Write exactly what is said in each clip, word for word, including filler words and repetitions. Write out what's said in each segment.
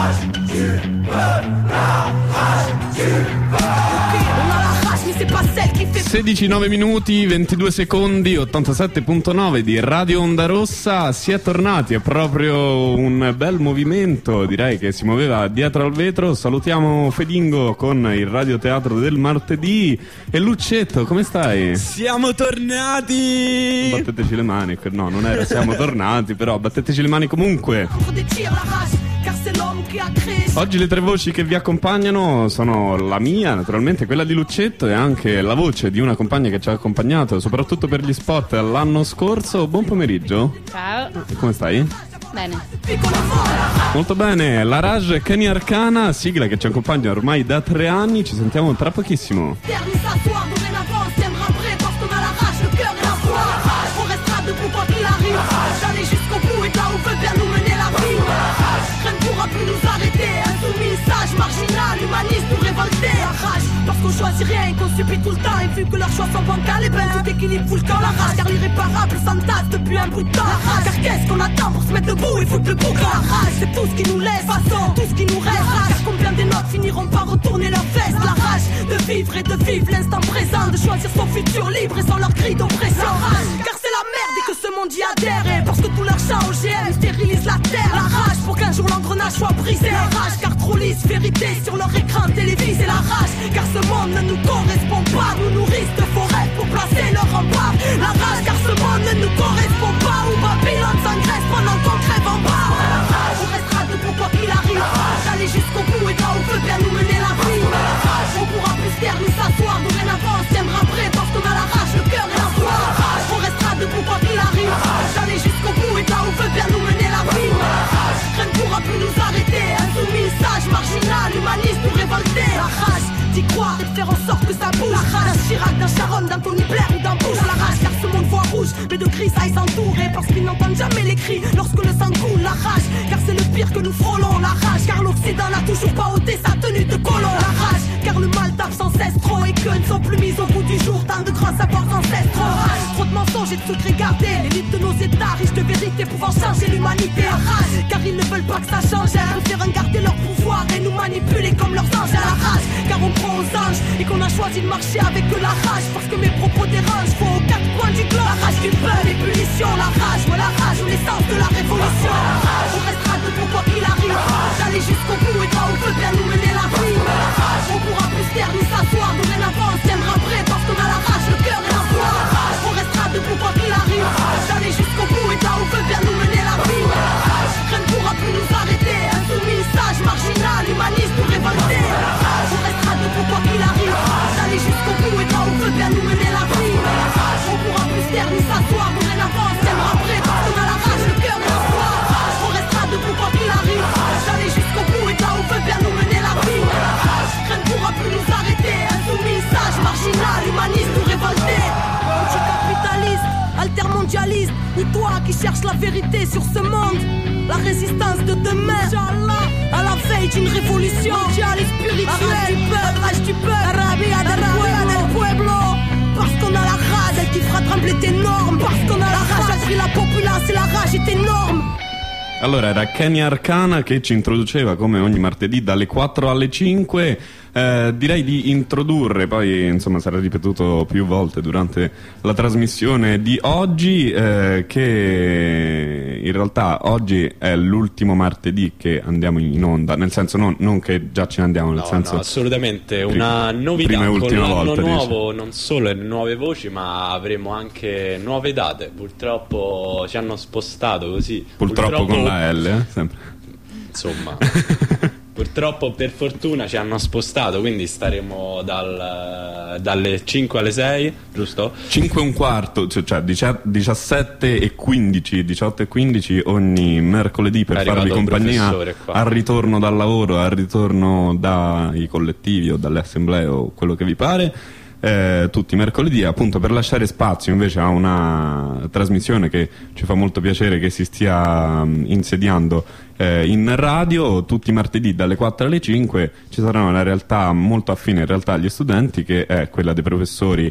sedici nove minuti ventidue secondi, ottantasette virgola nove di Radio Onda Rossa. Si è tornati, è proprio un bel movimento, direi che si muoveva dietro al vetro. Salutiamo Fedingo con il radioteatro del martedì. E Luccetto, come stai? Siamo tornati! Batteteci le mani, no, non era siamo tornati, però batteteci le mani comunque. Oggi le tre voci che vi accompagnano sono la mia, naturalmente quella di Luccetto, e anche la voce di una compagna che ci ha accompagnato soprattutto per gli spot l'anno scorso. Buon pomeriggio. Ciao. Come stai? Bene. Molto bene. La Rage Kenny Arcana, sigla che ci accompagna ormai da tre anni. Ci sentiamo tra pochissimo. Plus nous arrêter, insoumis, sage, marginal, humaniste ou révolté. La rage, parce qu'on choisit rien et qu'on subit tout le temps. Et vu que leurs choix sont bancals, et ben tout équilibre fout le camp. La rage, car l'irréparable s'entasse depuis un bout de temps. La rage, car qu'est-ce qu'on attend pour se mettre debout et foutre le boucan. La rage, c'est tout ce qui nous laisse, façon, tout ce qui nous reste. La rage, car combien des nôtres finiront par retourner leur veste. La rage, de vivre et de vivre l'instant présent, de choisir son futur libre et sans leur cri d'oppression. La rage, car c'est la merde et que ce monde y adhère. Et parce que tout leur chant O G M stérilise la terre. La rage, pour qu'un jour l'engrenage soit brisé. La rage, car trop lisse, vérité sur leur écran télévisé. La rage, car ce monde ne nous correspond pas. Nous nourrissent de forêts pour placer leur rempart. La rage, car ce monde ne nous correspond pas. Où Babylone s'engraisse pendant qu'on crève en bas. La rage, on restera debout quoi qu'il arrive. D'aller jusqu'au bout et là où veut bien nous mener la vie. La rage, on pourra plus se taire ni s'asseoir. Dorénavant on se tiendra prêt parce qu'on a la rage, le cœur et la foi. La rage, on restera debout quoi qu'il arrive. D'aller jusqu'au bout et là où veut bien nous mener la vie. La rage, rien ne pourra plus nous arrêter. Insoumis, sage, marginal, humaniste ou révolté. La rage, d'y croire et de faire en sorte que ça bouge. La rage, d'un Chirac, d'un Sharon, d'un Tony Blair ou d'un Bush. La rage, car ce monde voit rouge, mais de grisailles s'entourer. Parce qu'ils n'entendent jamais les cris lorsque le sang coule. La rage, car c'est le pire que nous frôlons. La rage, car l'Occident n'a toujours pas ôté sa tenue de colon. La rage, car le mal tape sans cesse trop. Et que ne sont plus mis au bout du jour tant de grands savoirs ancestraux. Rage, trop de mensonges et de secrets gardés. L'élite de nos états riches de vérité pouvant changer l'humanité. La rage, car ils ne veulent pas que ça change. Ils préfèrent garder leur pouvoir et nous manipuler comme leurs anges. À la rage, car on prend aux anges et qu'on a choisi de marcher avec de la rage. Parce que mes propos dérangent, faut aux quatre coins du globe. La rage du peuple, l'ébullition, la rage, ouais la rage ou l'essence de la révolution. La rage, on restera debout quoi qu'il arrive. D'aller jusqu'au bout et là où veut bien nous mener la vie. La rage, on pourra plus se taire ni s'asseoir. Dorénavant on se tiendra prêt parce qu'on a la rage, le cœur et la foi. La rage, on restera debout quoi qu'il arrive. D'aller jusqu'au bout et là où veut bien nous mener la vie. La rage, rien ne pourra plus nous arrêter. Insoumis, sage, marginal, humaniste ou révolté. La rage, on restera debout quoi qu'il arrive. D'aller jusqu'au bout et là où veut bien nous mener la vie. La rage, on pourra plus se taire ni s'asseoir. Dorénavant on se tiendra prêt parce qu'on a la rage, le cœur et la foi. La rage, on restera debout quoi qu'il arrive. D'aller jusqu'au bout et là où veut bien nous mener la vie. La rage, rien ne pourra plus nous arrêter. Insoumis, sage, marginal, humaniste ou révolté. Anticapitaliste, altermondialiste, ou toi qui cherches la vérité sur ce monde. La résistance de demain, Inch'Allah, à la veille d'une révolution mondiale et spirituelle. La rage du peuple, la rabia del pueblo. Parce qu'on a la rage, elle qui fera trembler tes normes. Parce qu'on a la rage, elle pris la populace et la rage est énorme. Allora, era Kenny Arcana che ci introduceva come ogni martedì dalle quattro alle cinque. Eh, direi di introdurre, poi insomma sarà ripetuto più volte durante la trasmissione di oggi, eh, che in realtà oggi è l'ultimo martedì che andiamo in onda, nel senso non, non che già ce ne andiamo, nel no, senso no, assolutamente una novità prima e con ultima l'anno volta, nuovo, dice. Non solo le nuove voci, ma avremo anche nuove date. Purtroppo ci hanno spostato così. Purtroppo, purtroppo con la L, eh, sempre. Insomma. Purtroppo per fortuna ci hanno spostato, quindi staremo dal, dalle cinque alle sei, giusto? cinque e un quarto, cioè, cioè diciassette e quindici, diciotto e quindici ogni mercoledì per farvi compagnia al ritorno dal lavoro, al ritorno dai collettivi o dalle assemblee o quello che vi pare. Eh, tutti i mercoledì, appunto, per lasciare spazio invece a una trasmissione che ci fa molto piacere che si stia um, insediando eh, in radio. Tutti i martedì dalle quattro alle cinque ci sarà una realtà molto affine in realtà agli studenti, che è quella dei professori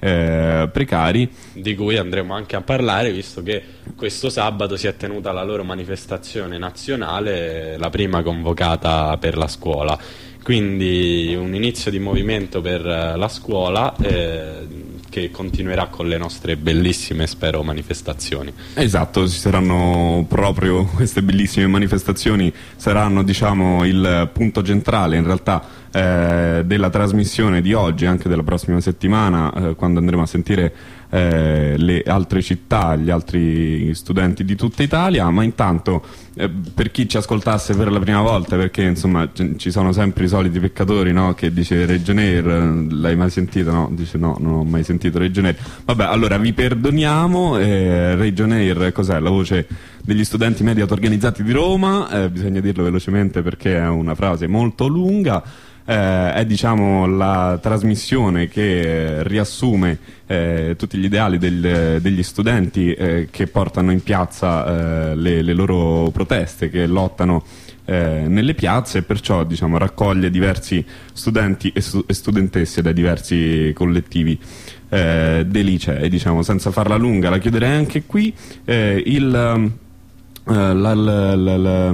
eh, precari, di cui andremo anche a parlare, visto che questo sabato si è tenuta la loro manifestazione nazionale, la prima convocata per la scuola. Quindi un inizio di movimento per la scuola eh, che continuerà con le nostre bellissime, spero, manifestazioni. Esatto, ci saranno proprio queste bellissime manifestazioni, saranno, diciamo, il punto centrale in realtà eh, della trasmissione di oggi e anche della prossima settimana, eh, quando andremo a sentire eh, le altre città, gli altri studenti di tutta Italia. Ma intanto eh, per chi ci ascoltasse per la prima volta, perché insomma ci sono sempre i soliti peccatori, no? Che dice Regionair, l'hai mai sentito? No, dice no, non ho mai sentito Regionair. Vabbè, allora vi perdoniamo. eh, Regionair cos'è? La voce degli studenti media auto-organizzati di Roma, eh, bisogna dirlo velocemente perché è una frase molto lunga. Eh, è, diciamo, la trasmissione che eh, riassume eh, tutti gli ideali del, degli studenti eh, che portano in piazza eh, le, le loro proteste, che lottano eh, nelle piazze, e perciò, diciamo, raccoglie diversi studenti e, stu- e studentesse da diversi collettivi eh, dei licei. Diciamo, senza farla lunga, la chiuderei anche qui. eh, il Uh, la, la, la, la,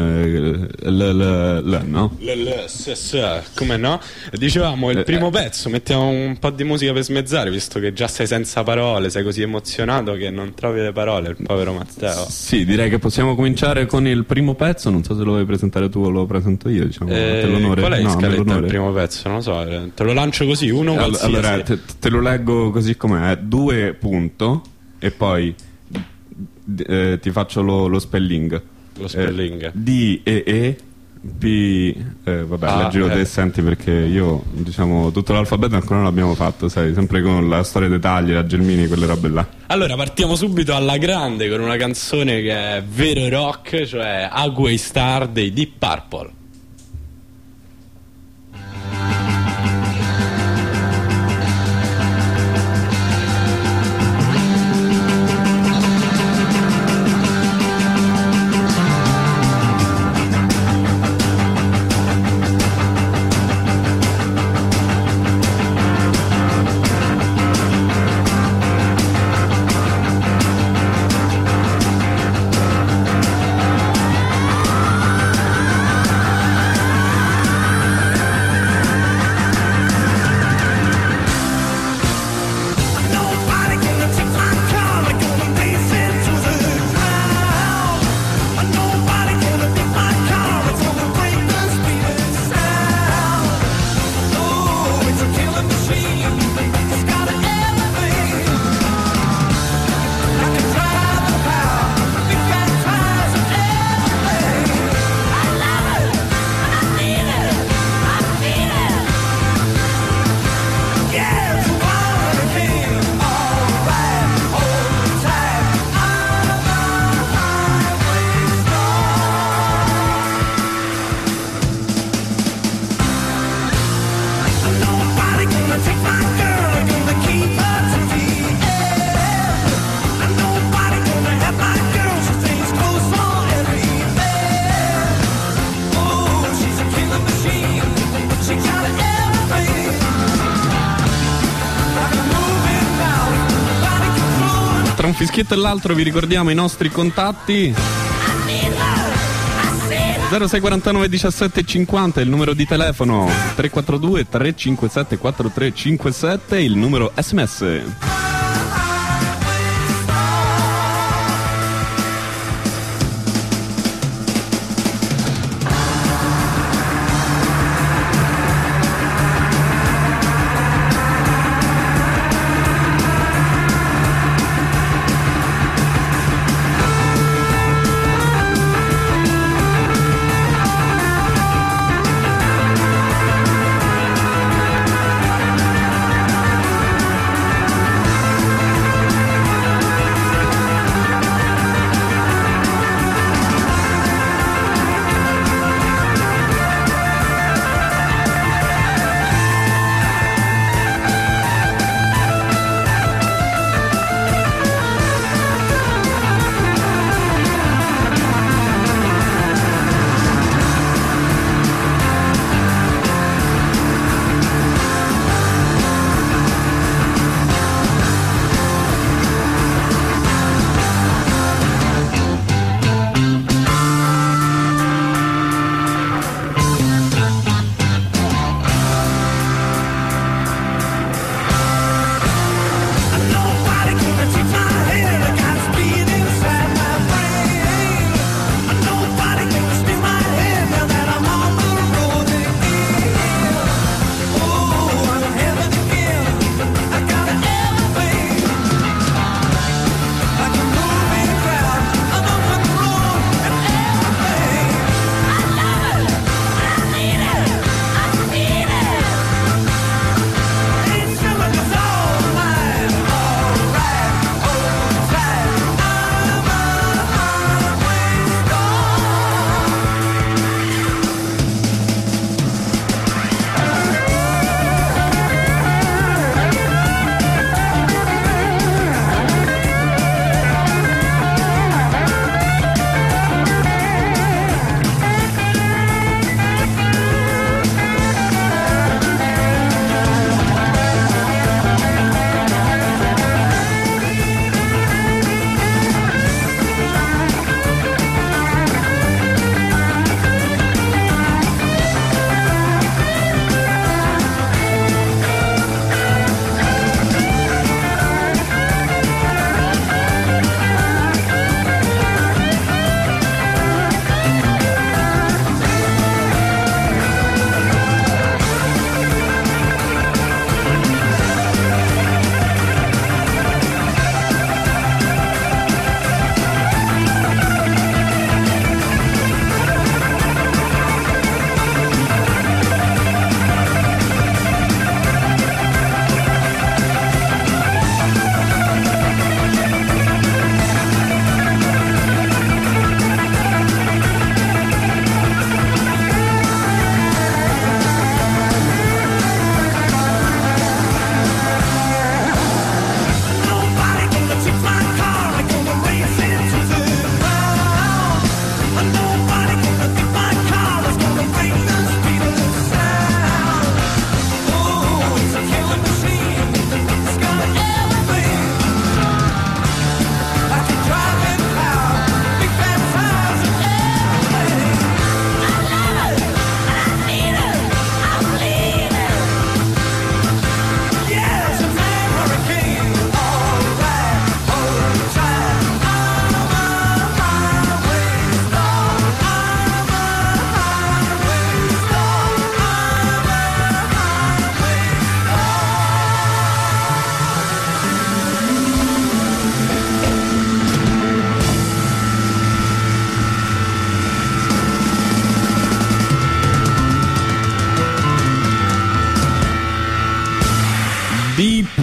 la, la, la, no? Come no? Dicevamo il primo pezzo, mettiamo un po' di musica per smezzare, visto che già sei senza parole, sei così emozionato che non trovi le parole, il povero Matteo. Sì, direi che possiamo cominciare con il primo pezzo. Non so se lo vuoi presentare tu o lo presento io, diciamo. Eh, te l'onore. Qual è in no, scaletta il primo pezzo? Non lo so, te lo lancio così, uno qualsiasi. Allora, te, te lo leggo così com'è, due punto e poi Eh, ti faccio lo, lo spelling. Lo spelling. Eh, D E E P eh, vabbè, ah, leggilo eh. te, senti, perché io, diciamo, tutto l'alfabeto ancora non l'abbiamo fatto, sai, sempre con la storia dei tagli, la Gelmini, quelle robe là. Allora partiamo subito alla grande con una canzone che è vero rock, cioè Highway Star dei Deep Purple. Tra un fischietto e l'altro vi ricordiamo i nostri contatti. zero sei quarantanove diciassette cinquanta il numero di telefono, tre quattro due tre cinque sette quattro tre cinque sette il numero sms.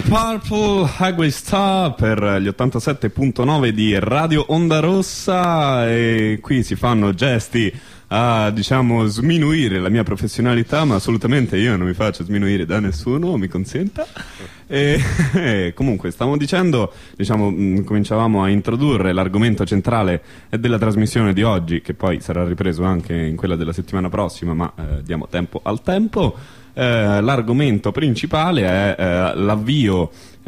Purple Highway Star per gli ottantasette virgola nove di Radio Onda Rossa, e qui si fanno gesti a, diciamo, sminuire la mia professionalità, ma assolutamente io non mi faccio sminuire da nessuno, mi consenta. E, e comunque stavamo dicendo, diciamo, mh, cominciavamo a introdurre l'argomento centrale della trasmissione di oggi, che poi sarà ripreso anche in quella della settimana prossima, ma eh, diamo tempo al tempo. Eh, l'argomento principale è eh, l'avvio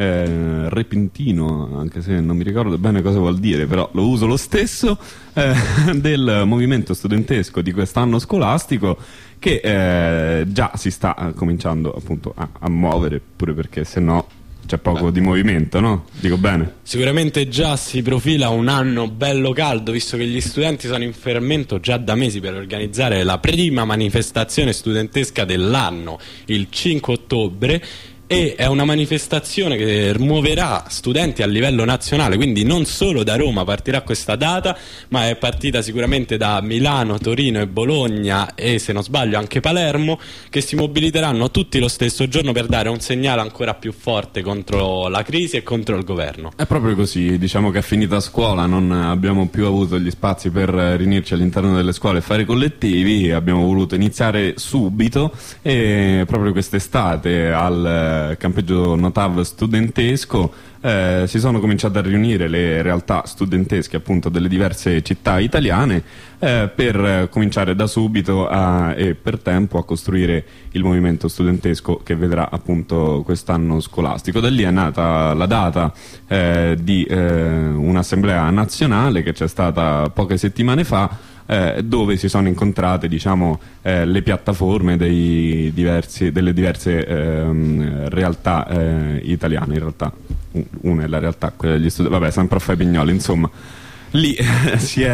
eh, repentino, anche se non mi ricordo bene cosa vuol dire, però lo uso lo stesso, eh, del movimento studentesco di quest'anno scolastico, che eh, già si sta cominciando appunto a, a muovere, pure perché se no c'è poco Beh. di movimento, no? Dico bene? Sicuramente già si profila un anno bello caldo, visto che gli studenti sono in fermento già da mesi per organizzare la prima manifestazione studentesca dell'anno, il cinque ottobre, e è una manifestazione che muoverà studenti a livello nazionale, quindi non solo da Roma partirà questa data, ma è partita sicuramente da Milano, Torino e Bologna, e se non sbaglio anche Palermo, che si mobiliteranno tutti lo stesso giorno per dare un segnale ancora più forte contro la crisi e contro il governo. È proprio così, diciamo che è finita scuola, non abbiamo più avuto gli spazi per riunirci all'interno delle scuole e fare collettivi, abbiamo voluto iniziare subito, e proprio quest'estate al campeggio Notav studentesco eh, si sono cominciate a riunire le realtà studentesche appunto delle diverse città italiane eh, per eh, cominciare da subito a, e per tempo a costruire il movimento studentesco che vedrà appunto quest'anno scolastico. Da lì è nata la data eh, di eh, un'assemblea nazionale che c'è stata poche settimane fa, Eh, dove si sono incontrate, diciamo, eh, le piattaforme dei diversi, delle diverse ehm, realtà eh, italiane. In realtà una è la realtà, quella degli studenti, vabbè, sempre a fare pignoli, insomma. Lì eh, si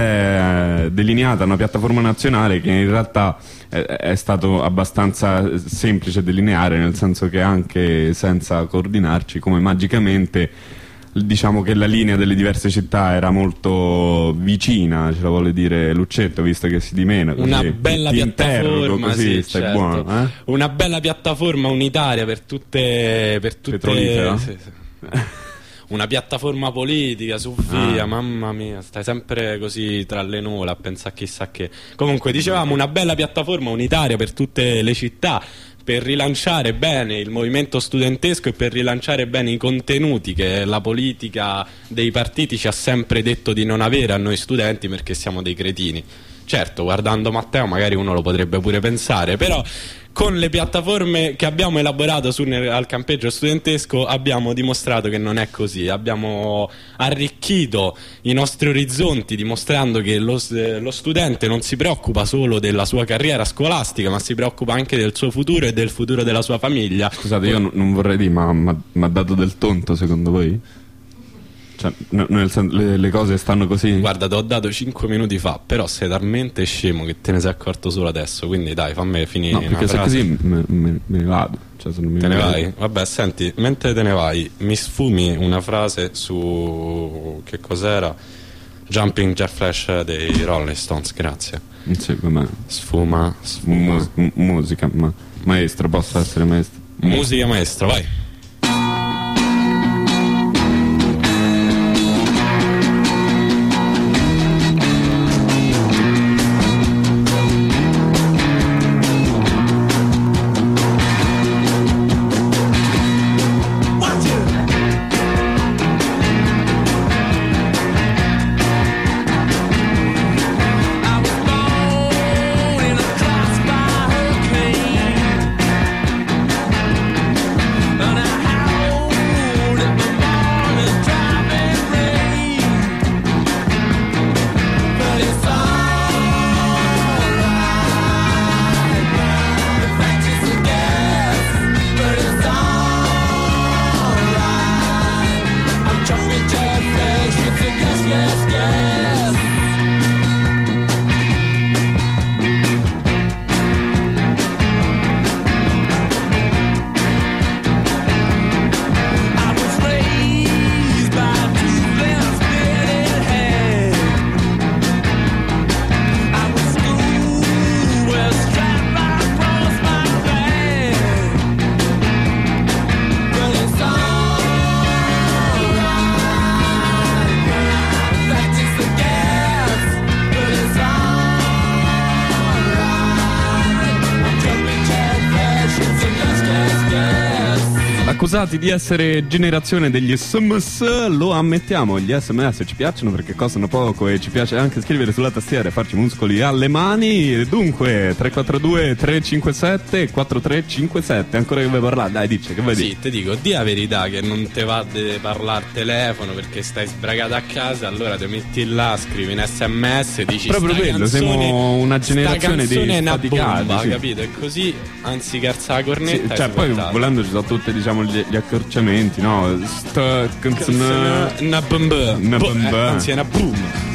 è delineata una piattaforma nazionale che in realtà eh, è stato abbastanza semplice delineare, nel senso che anche senza coordinarci, come magicamente, diciamo che la linea delle diverse città era molto vicina, ce la vuole dire Luccetto, visto che si dimena così. Una bella ti piattaforma, così, sì, stai certo. buono, eh? Una bella piattaforma unitaria per tutte, per tutte Petrolifera? Sì, sì. Una piattaforma politica, su via, ah. mamma mia, stai sempre così tra le nuvole a pensare chissà che. Comunque dicevamo, una bella piattaforma unitaria per tutte le città, per rilanciare bene il movimento studentesco e per rilanciare bene i contenuti che la politica dei partiti ci ha sempre detto di non avere a noi studenti, perché siamo dei cretini. Certo, guardando Matteo magari uno lo potrebbe pure pensare, però con le piattaforme che abbiamo elaborato su, al campeggio studentesco abbiamo dimostrato che non è così. Abbiamo arricchito i nostri orizzonti dimostrando che lo, lo studente non si preoccupa solo della sua carriera scolastica, ma si preoccupa anche del suo futuro e del futuro della sua famiglia. Scusate, io n- non vorrei dire, ma mi ha dato del tonto secondo voi? Cioè, n- nel sen- le, le cose stanno così? Guarda, te ho dato cinque minuti fa, però sei talmente scemo che te ne sei accorto solo adesso, quindi dai, fammi finire. No, perché se così me, me, me ne vado. Cioè, se non mi te ne vai? Vabbè, senti, mentre te ne vai, mi sfumi una frase su... che cos'era? Jumping Jack Flash dei Rolling Stones, grazie. Sì, vabbè. Sfuma, sfuma. Mus- m- musica, ma maestro, posso essere maestro? Musica maestra, vai. And I accusati di essere generazione degli sms, lo ammettiamo, gli sms ci piacciono perché costano poco e ci piace anche scrivere sulla tastiera e farci muscoli alle mani. Dunque tre quattro due tre cinque sette quattro tre cinque sette, ancora che vuoi parlare? Dai, dice, che vuoi dire? Sì, ti dico, di la verità che non te va di parlare al telefono perché stai sbragato a casa, allora ti metti là, scrivi in sms e dici proprio quello, canzone, siamo una generazione dei faticati, bomba, sì. capito? E così, anzi, calza la cornetta, sì, cioè poi portato. Volendo ci sono tutti, diciamo, gli, gli accorciamenti, no? Sta canzone, una bomba, una bomba, eh, anzi è una boom.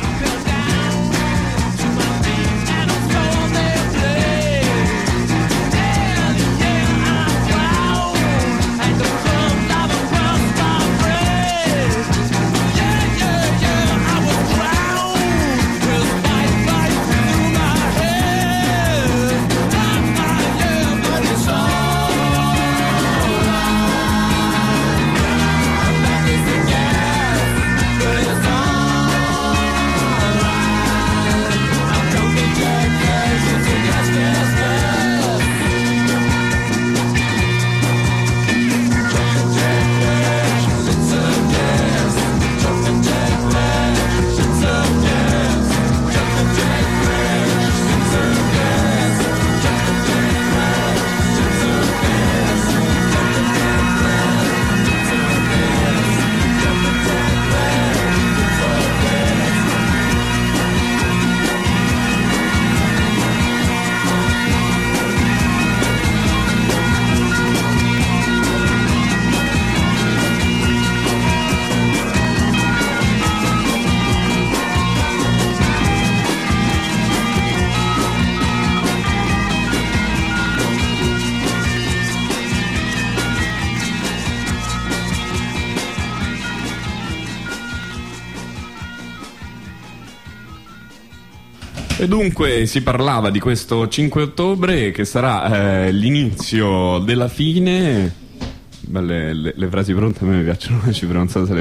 E dunque si parlava di questo cinque ottobre che sarà eh, l'inizio della fine. Belle le, le frasi pronte, a me mi piacciono, però non so se le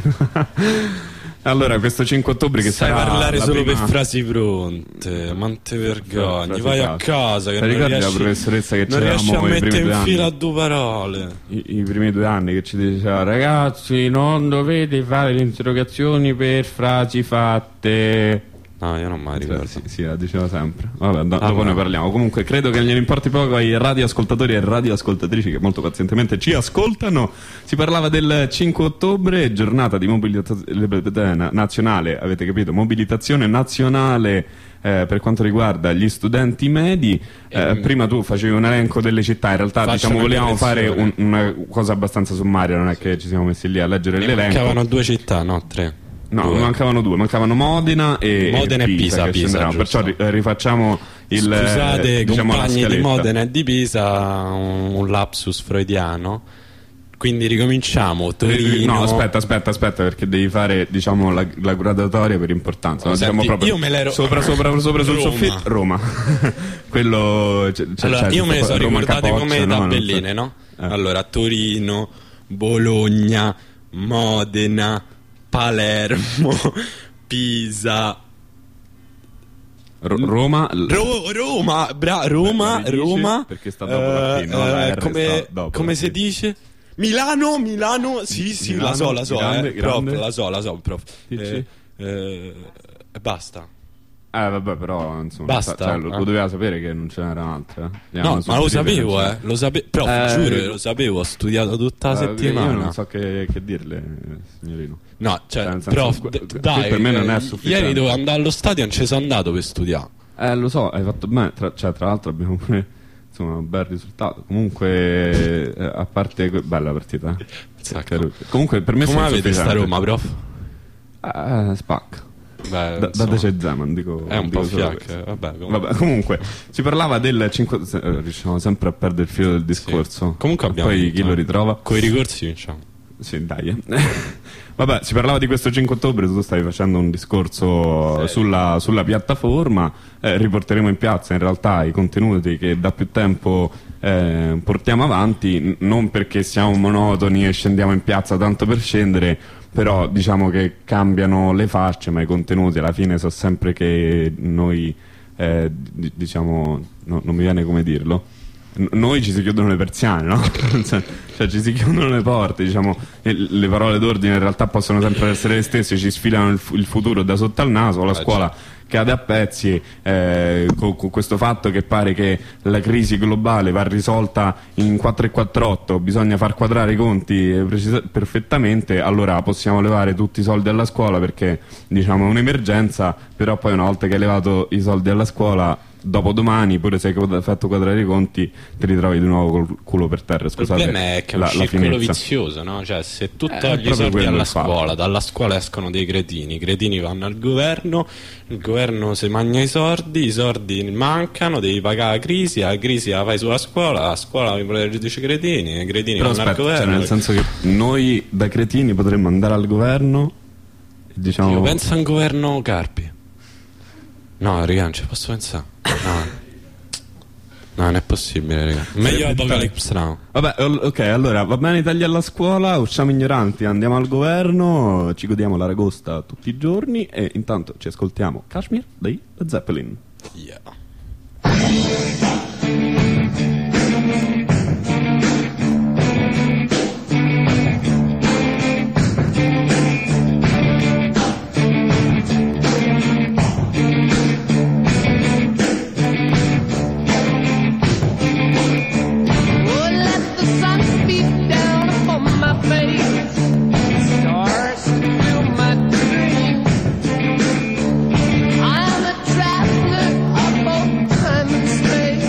avete. Allora, questo cinque ottobre che sai sarà parlare solo prima... per frasi pronte, ma te vergogni, vai a casa che ti non ricordi riesci, la professoressa che non riesci a mettere in fila anni? due parole I, i primi due anni che ci diceva: ragazzi, non dovete fare le interrogazioni per frasi fatte. No, io non mi ricordo. Sì, sì, la diceva sempre. Vabbè, do- ah, dopo no. ne parliamo. Comunque credo che gliene importi poco ai radioascoltatori e radioascoltatrici che molto pazientemente ci ascoltano. Si parlava del cinque ottobre, giornata di mobilitazione nazionale, avete capito? Mobilitazione nazionale eh, per quanto riguarda gli studenti medi. Eh, prima tu facevi un elenco delle città, in realtà diciamo volevamo fare un, una cosa abbastanza sommaria, non è che ci siamo messi lì a leggere ne l'elenco. Mancavano due città, no? Tre. No, due. mancavano due, mancavano Modena e, Modena e Pisa, e Pisa, Pisa perciò ri- rifacciamo il scusate eh, diciamo compagni di Modena e di Pisa, un, un lapsus freudiano. Quindi ricominciamo. Torino. No, aspetta, aspetta, aspetta, perché devi fare, diciamo, la, la gradatoria per importanza. No, senti, diciamo proprio io me l'ero sopra, sopra, sopra sul soffitto. Roma. Quello. C'è, allora, c'è io me ne sono Roma ricordate Capoccia, come no, tabelline, no? Eh. Allora, Torino, Bologna, Modena, Palermo, Pisa. Ro- Roma, Ro- Roma, bra- Roma, Beh, Roma, perché sta dopo la P, no? La R come, sta dopo come la si P. dice? Milano, Milano, sì, sì, Milano, la so, la so, grande, eh, grande. prof, la so, la so, prof. Dici? Eh, eh, e basta. Eh vabbè, però insomma, Basta, cioè, lo, eh. lo doveva sapere che non ce n'era un'altra. Eh. No, ma lo sapevo, eh, lo sapevo, prof, Eh, giuro, lo sapevo, ho studiato tutta la Eh, settimana. Io non so che, che dirle, signorino. No, cioè, Nel senso, prof, que- d- qui dai, per me non è eh, sufficiente. ieri dovevo andare allo stadio, non ci sono andato per studiare. Eh, lo so, hai fatto bene, tra, cioè, tra l'altro abbiamo pure, insomma, un bel risultato. Comunque, eh, a parte, que- bella partita. eh. Sacco. Comunque, per me Come sono avete sta sufficiente. Roma, prof? Eh, spacca. Beh, Da, insomma, dateci Zeman, dico. è un dico po' solo fiacca, questo. vabbè, comunque. Vabbè, comunque, si parlava del cinque. Eh, riusciamo sempre a perdere il filo del discorso. Sì. Comunque abbiamo Poi vinto, chi lo eh. ritrova? Coi ricorsi vinciamo. Sì, dai. eh. Vabbè, si parlava di questo cinque ottobre, tu stavi facendo un discorso sulla, sulla piattaforma, eh, riporteremo in piazza in realtà i contenuti che da più tempo eh, portiamo avanti, n- non perché siamo monotoni e scendiamo in piazza tanto per scendere, però diciamo che cambiano le facce, ma i contenuti alla fine sono sempre che noi, eh, d- diciamo, no, non mi viene come dirlo. noi ci si chiudono le persiane, no? Cioè ci si chiudono le porte, diciamo, le parole d'ordine in realtà possono sempre essere le stesse, ci sfilano il, il futuro da sotto al naso, la scuola cade a pezzi, eh, con, con questo fatto che pare che la crisi globale va risolta in quattro e quarantotto, bisogna far quadrare i conti perfettamente, allora possiamo levare tutti i soldi alla scuola perché diciamo è un'emergenza, però poi una volta che hai levato i soldi alla scuola, dopodomani, pure se hai fatto quadrare i conti, ti ritrovi di nuovo col culo per terra. Scusate, il problema è che è un la, circolo la vizioso, no? Cioè, se tu togli i soldi alla scuola, dalla scuola escono dei cretini, i cretini vanno al governo, il governo si mangia i soldi, i soldi mancano, devi pagare la crisi, la crisi la fai sulla scuola, la scuola vi protegge i cretini, i cretini però vanno aspetta, al governo. Cioè, nel senso che noi da cretini potremmo andare al governo e diciamo... Io penso a un governo Carpi. No, raga, non ci posso pensare. No. No, non è possibile, raga. Meglio Apocalypse Now. Vabbè, ok, allora va bene i tagli alla scuola, usciamo ignoranti, andiamo al governo, ci godiamo l'aragosta tutti i giorni e intanto ci ascoltiamo Kashmir dei Led Zeppelin. Yeah. I'm a traveler of both time and space.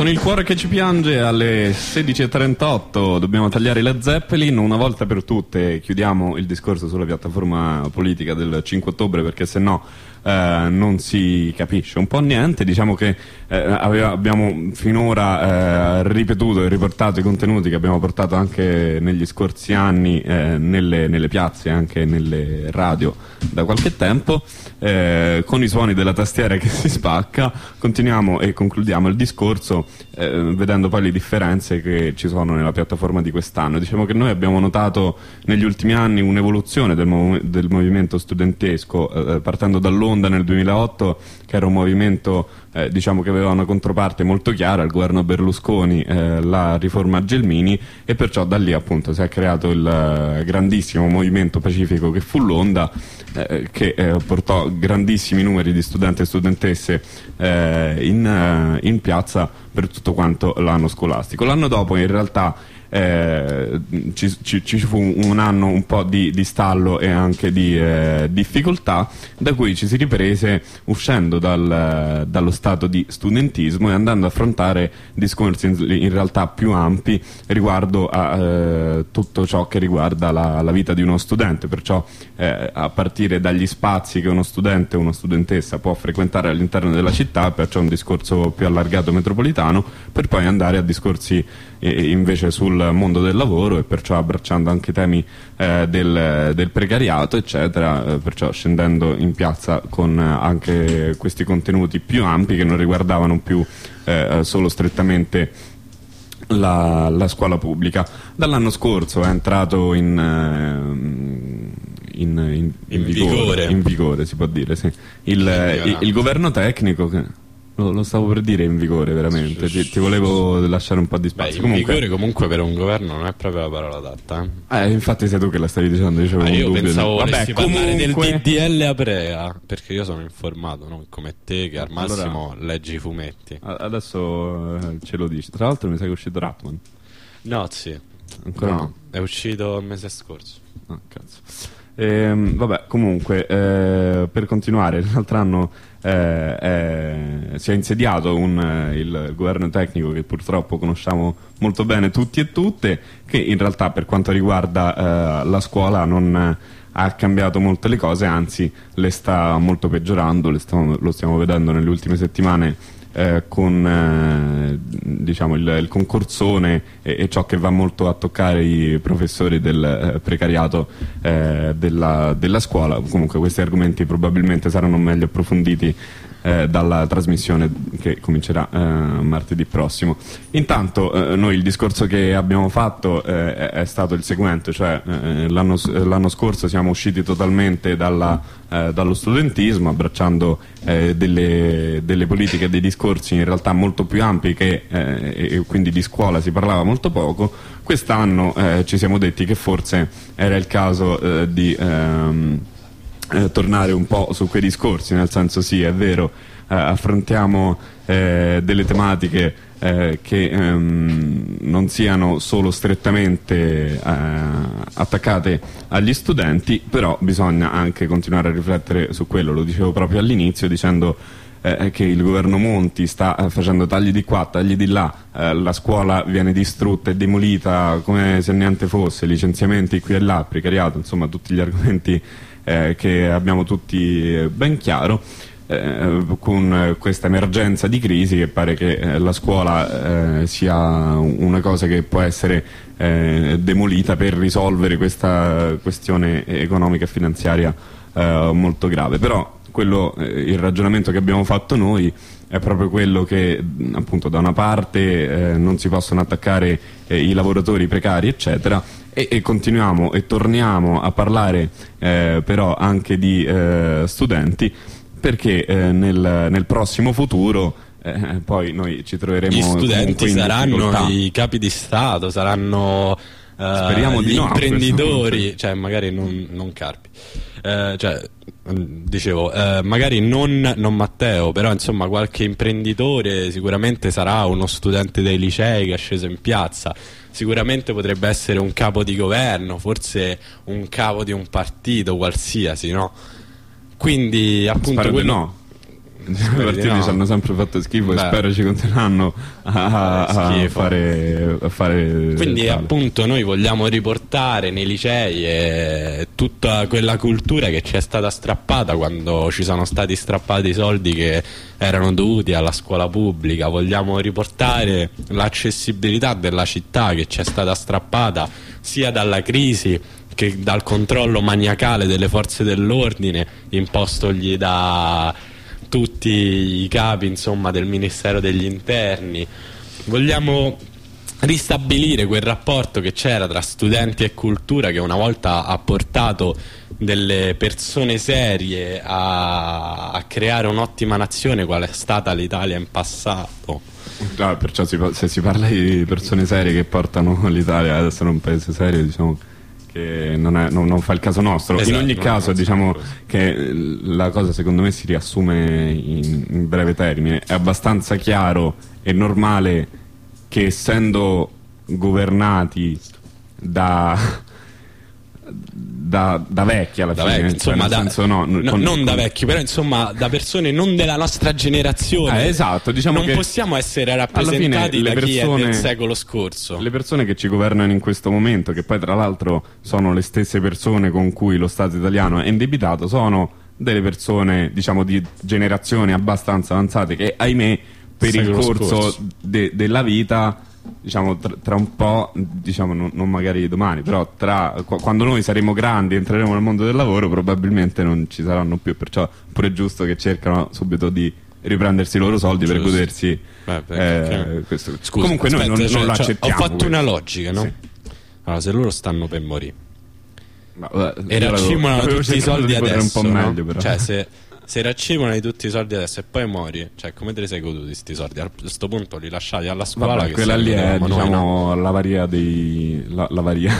Con il cuore che ci piange alle sedici e trentotto dobbiamo tagliare le Zeppelin. Una volta per tutte chiudiamo il discorso sulla piattaforma politica del cinque ottobre, perché se no eh, non si capisce un po' niente. Diciamo che eh, aveva, abbiamo finora eh, ripetuto e riportato i contenuti che abbiamo portato anche negli scorsi anni eh, nelle, nelle piazze e anche nelle radio da qualche tempo, eh, con i suoni della tastiera che si spacca. Continuiamo e concludiamo il discorso eh, vedendo poi le differenze che ci sono nella piattaforma di quest'anno. Diciamo che noi abbiamo notato negli ultimi anni un'evoluzione del, mov del movimento studentesco, eh, partendo dall'Onda nel duemilaotto, che era un movimento eh, diciamo che aveva una controparte molto chiara, il governo Berlusconi, eh, la riforma Gelmini, e perciò da lì appunto si è creato il eh, grandissimo movimento pacifico che fu l'Onda, eh, che eh, portò grandissimi numeri di studenti e studentesse eh, in, eh, in piazza per tutto quanto l'anno scolastico. L'anno dopo in realtà Eh, ci, ci, ci fu un anno un po' di, di stallo e anche di eh, difficoltà, da cui ci si riprese uscendo dal, dallo stato di studentismo e andando a affrontare discorsi in, in realtà più ampi riguardo a eh, tutto ciò che riguarda la, la vita di uno studente, perciò eh, a partire dagli spazi che uno studente o una studentessa può frequentare all'interno della città, perciò un discorso più allargato metropolitano, per poi andare a discorsi eh, invece sul mondo del lavoro, e perciò abbracciando anche temi eh, del, del precariato eccetera, eh, perciò scendendo in piazza con eh, anche questi contenuti più ampi che non riguardavano più eh, solo strettamente la, la scuola pubblica. Dall'anno scorso è entrato in, eh, in, in, in, vigore, vigore. in vigore si può dire, sì. il, il, il governo tecnico che Lo, lo stavo per dire in vigore, veramente. Ti, ti volevo lasciare un po' di spazio. Beh, in comunque, vigore comunque per un governo non è proprio la parola adatta. Eh, eh infatti sei tu che la stavi dicendo. Dicevo ah, io dubbio. pensavo Vabbè, volessi comunque... parlare del D D L Aprea, perché io sono informato, non come te che al massimo allora, leggi i fumetti. Adesso eh, ce lo dici. Tra l'altro mi sa che è uscito Ratman. No, sì. Ancora no. no. È uscito il mese scorso. Ah, cazzo. Ehm, vabbè, comunque, eh, per continuare, l'altro anno eh, eh, si è insediato un, eh, il governo tecnico che purtroppo conosciamo molto bene tutti e tutte, che in realtà per quanto riguarda eh, la scuola non eh, ha cambiato molte le cose, anzi le sta molto peggiorando, le stiamo, lo stiamo vedendo nelle ultime settimane eh, con eh, diciamo il, il concorsone e, e ciò che va molto a toccare i professori del eh, precariato eh, della, della scuola. Comunque questi argomenti probabilmente saranno meglio approfonditi eh, dalla trasmissione che comincerà eh, martedì prossimo. Intanto eh, noi il discorso che abbiamo fatto eh, è stato il seguente, cioè eh, l'anno, l'anno scorso siamo usciti totalmente dalla, eh, dallo studentismo, abbracciando eh, delle, delle politiche e dei discorsi in realtà molto più ampi, che eh, e quindi di scuola si parlava molto poco. Quest'anno eh, ci siamo detti che forse era il caso eh, di ehm, Eh, tornare un po' su quei discorsi, nel senso, sì, è vero, eh, affrontiamo eh, delle tematiche eh, che ehm, non siano solo strettamente eh, attaccate agli studenti, però bisogna anche continuare a riflettere su quello. Lo dicevo proprio all'inizio dicendo eh, che il governo Monti sta eh, facendo tagli di qua, tagli di là, eh, la scuola viene distrutta e demolita come se niente fosse, licenziamenti qui e là, precariato, insomma tutti gli argomenti Eh, che abbiamo tutti ben chiaro, eh, con questa emergenza di crisi che pare che eh, la scuola eh, sia una cosa che può essere eh, demolita per risolvere questa questione economica e finanziaria eh, molto grave. Però quello, eh, il ragionamento che abbiamo fatto noi è proprio quello che appunto da una parte eh, non si possono attaccare eh, i lavoratori precari eccetera, e, e continuiamo e torniamo a parlare eh, però anche di eh, studenti, perché eh, nel, nel prossimo futuro eh, poi noi ci troveremo gli studenti saranno i capi di Stato, saranno uh, speriamo gli di no, imprenditori, cioè magari non, non Carpi, uh, cioè dicevo uh, magari non, non Matteo, però insomma qualche imprenditore sicuramente sarà uno studente dei licei che è sceso in piazza, sicuramente potrebbe essere un capo di governo, forse un capo di un partito qualsiasi, no? Quindi appunto quello... no. le partite no. ci hanno sempre fatto schifo. Beh. E spero ci continueranno a, a, fare, a fare quindi tale. Appunto noi vogliamo riportare nei licei e tutta quella cultura che ci è stata strappata quando ci sono stati strappati i soldi che erano dovuti alla scuola pubblica. Vogliamo riportare l'accessibilità della città che ci è stata strappata sia dalla crisi che dal controllo maniacale delle forze dell'ordine impostogli da tutti i capi, insomma, del Ministero degli Interni. Vogliamo ristabilire quel rapporto che c'era tra studenti e cultura, che una volta ha portato delle persone serie a, a creare un'ottima nazione qual è stata l'Italia in passato. Ah, perciò si, se si parla di persone serie che portano l'Italia ad essere un paese serio, diciamo che non, è, non, non fa il caso nostro. Esatto, in ogni caso diciamo che la cosa secondo me si riassume in, in breve termine. È abbastanza chiaro e normale che essendo governati da Da, da vecchi alla da fine, vecchi, insomma, cioè, da, senso, no, no, con, non con... da vecchi, però insomma da persone non della nostra generazione. Eh, esatto, diciamo non che possiamo essere rappresentati da persone, chi è del secolo scorso. Le persone che ci governano in questo momento, che poi tra l'altro sono le stesse persone con cui lo Stato italiano è indebitato, sono delle persone, diciamo, di generazioni abbastanza avanzate che, ahimè, per il corso de, della vita, diciamo, tra, tra un po', diciamo, non, non magari domani, però tra quando noi saremo grandi e entreremo nel mondo del lavoro probabilmente non ci saranno più, perciò pure è giusto che cercano subito di riprendersi i loro soldi. Giusto. Per godersi Beh, eh, questo. Scusa, comunque aspetta, noi non, cioè, non lo cioè, accettiamo. Ho fatto questo. una logica, no? Sì. Allora, se loro stanno per morire Ma, vabbè, e racimolano tutti i soldi adesso, un po' no? meglio, però. Cioè se se raccimolano tutti i soldi adesso e poi muori, cioè come te li sei goduti sti soldi? A questo punto li lasciati alla scuola. Vabbè, che quella lì è, diciamo, no. l'avaria dei la, l'avaria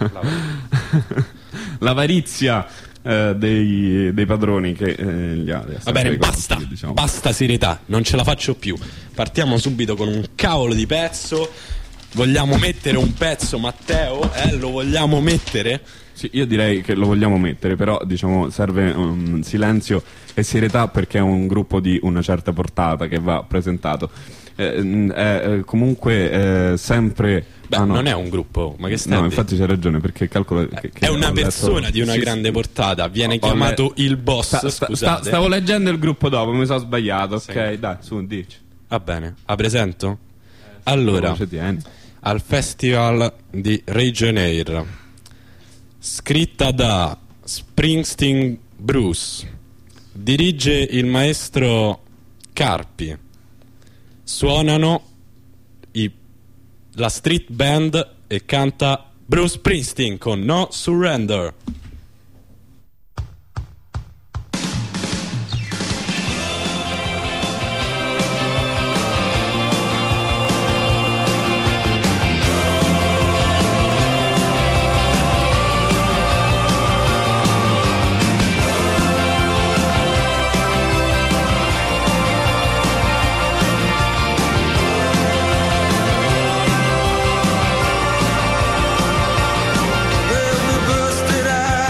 l'avarizia eh, dei, dei padroni che eh, gli ha. Va bene, basta, così, diciamo. Basta serietà, non ce la faccio più. Partiamo subito con un cavolo di pezzo. Vogliamo mettere un pezzo, Matteo? Eh, lo vogliamo mettere? Sì, io direi che lo vogliamo mettere, però diciamo serve un silenzio e serietà perché è un gruppo di una certa portata che va presentato. Eh, eh, comunque eh, sempre... Beh, ah, no. non è un gruppo, ma che stai? No, infatti c'è ragione, perché calcolo che, che è una persona letto... di una sì, grande sì. portata, viene ho chiamato le... il boss, sta, sta, sta, stavo leggendo il gruppo dopo, mi sono sbagliato, sì. Ok, dai, su, dici. Va bene, la presento? Eh, allora, al Festival di Reggio Emilia, scritta da Springsteen Bruce, dirige il maestro Carpi, suonano i, la street band e canta Bruce Springsteen con No Surrender. Well, we busted out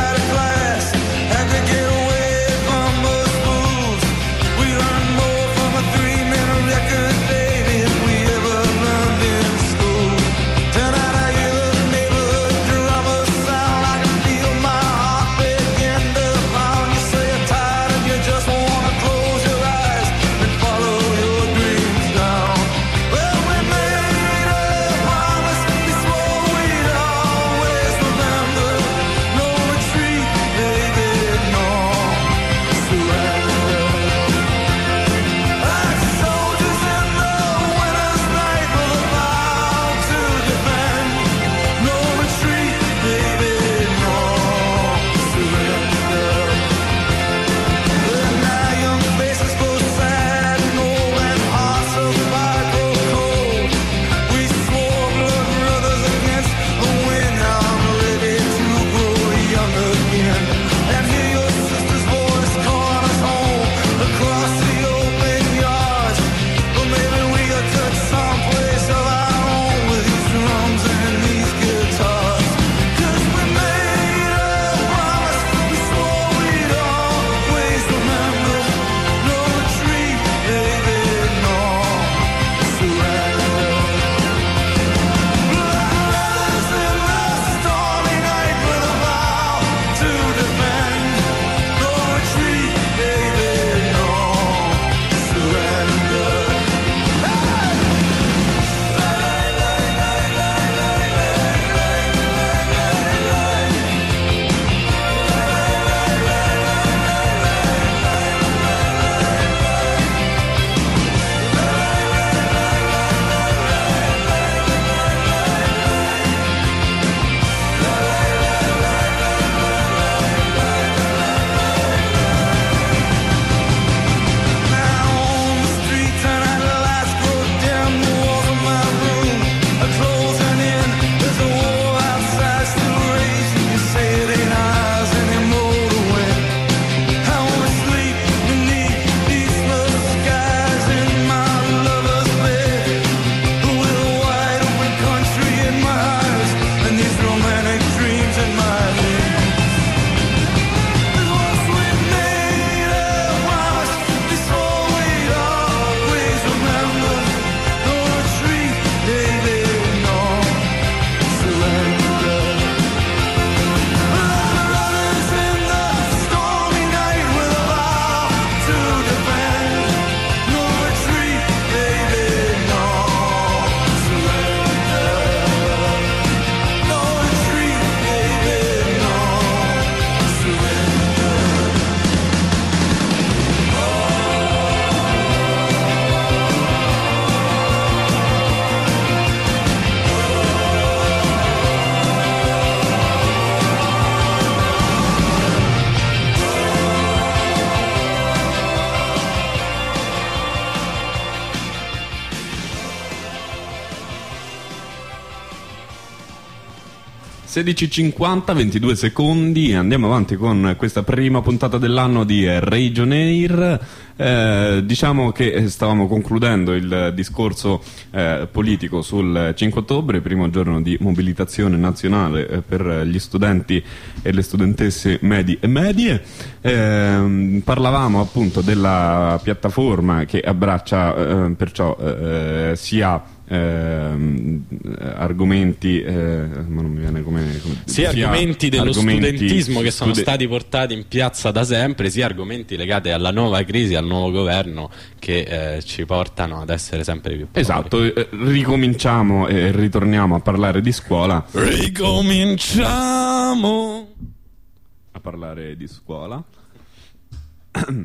sedici e cinquanta, ventidue secondi, andiamo avanti con questa prima puntata dell'anno di Regionair. Eh, diciamo che stavamo concludendo il discorso eh, politico sul cinque ottobre, primo giorno di mobilitazione nazionale eh, per gli studenti e le studentesse medie e medie. Eh, parlavamo appunto della piattaforma che abbraccia eh, perciò eh, sia Eh, argomenti eh, ma non mi viene come, come sia argomenti dello argomenti studentismo che sono studi stati portati in piazza da sempre, sia argomenti legati alla nuova crisi, al nuovo governo che eh, ci portano ad essere sempre più poveri. Esatto, eh, ricominciamo e ritorniamo a parlare di scuola. Ricominciamo a parlare di scuola. Come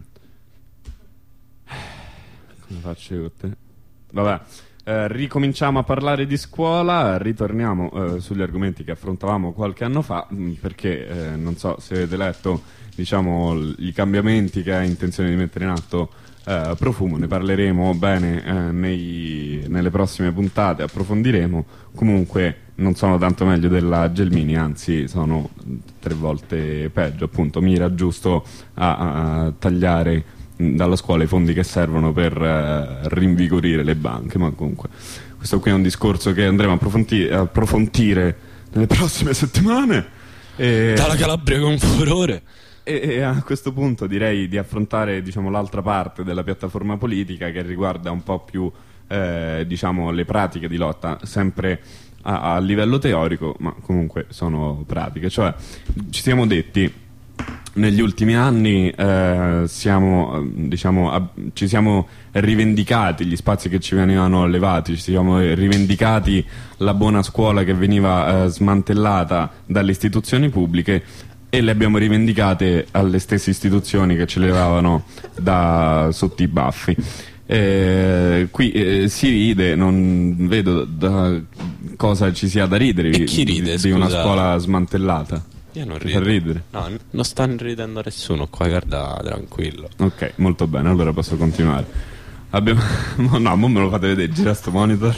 faccio io con te? Vabbè. Eh, ricominciamo a parlare di scuola, ritorniamo eh, sugli argomenti che affrontavamo qualche anno fa, mh, perché eh, non so se avete letto, diciamo, l- i cambiamenti che ha intenzione di mettere in atto eh, Profumo, ne parleremo bene eh, nei, nelle prossime puntate, approfondiremo. Comunque non sono tanto meglio della Gelmini, anzi sono tre volte peggio, appunto mira giusto a, a tagliare dalla scuola i fondi che servono per uh, rinvigorire le banche, ma comunque questo qui è un discorso che andremo a approfondire, a approfondire nelle prossime settimane. E... dalla Calabria con furore. E, e a questo punto direi di affrontare, diciamo, l'altra parte della piattaforma politica, che riguarda un po' più eh, diciamo le pratiche di lotta, sempre a, a livello teorico, ma comunque sono pratiche. Cioè ci siamo detti negli ultimi anni eh, siamo, diciamo, ab- ci siamo rivendicati gli spazi che ci venivano allevati, ci siamo rivendicati la buona scuola che veniva eh, smantellata dalle istituzioni pubbliche, e le abbiamo rivendicate alle stesse istituzioni che ce le levavano da sotto i baffi. Eh, qui eh, si ride, non vedo da cosa ci sia da ridere e chi ride, di, di una scuola smantellata. Io non rido. Ridere. No, non sta ridendo nessuno qua, guarda, tranquillo. Ok, molto bene, allora posso continuare. Abbiamo... no, mo me lo fate vedere, gira sto monitor.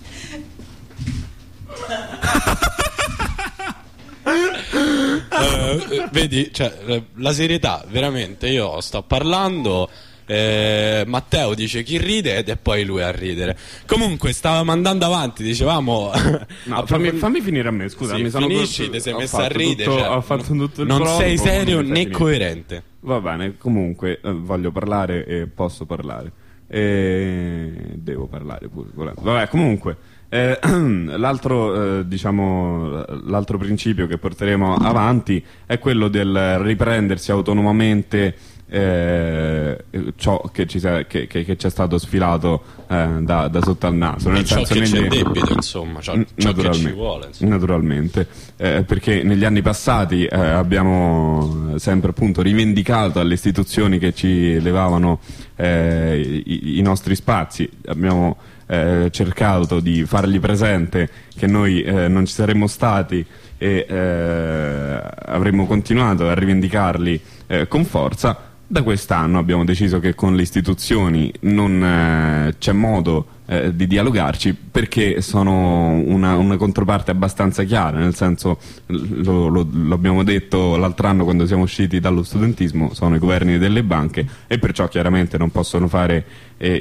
uh, vedi, cioè, la serietà, veramente, io sto parlando... Eh, Matteo dice chi ride ed è poi lui a ridere. Comunque stavamo andando avanti, dicevamo no, fammi, fammi finire a me, scusa, sì, mi sono finisci, ti sei messo a ridere, tutto, cioè, ho fatto tutto il non provo, sei serio né finire. coerente. Va bene, comunque eh, voglio parlare e posso parlare e devo parlare pure. Vabbè, comunque eh, l'altro eh, diciamo l'altro principio che porteremo avanti è quello del riprendersi autonomamente Eh, ciò che ci sia, che, che, che ci è stato sfilato eh, da, da sotto al naso, nel e ciò senso che negli... c'è debito, insomma, ciò, ciò che ci vuole, insomma. Naturalmente, eh, perché negli anni passati eh, abbiamo sempre appunto rivendicato alle istituzioni che ci levavano eh, i, i nostri spazi, abbiamo eh, cercato di fargli presente che noi eh, non ci saremmo stati e eh, avremmo continuato a rivendicarli eh, con forza. Da quest'anno abbiamo deciso che con le istituzioni non eh, c'è modo eh, di dialogarci, perché sono una, una controparte abbastanza chiara, nel senso, lo, lo, lo abbiamo detto l'altro anno quando siamo usciti dallo studentismo, sono i governi delle banche e perciò chiaramente non possono fare eh,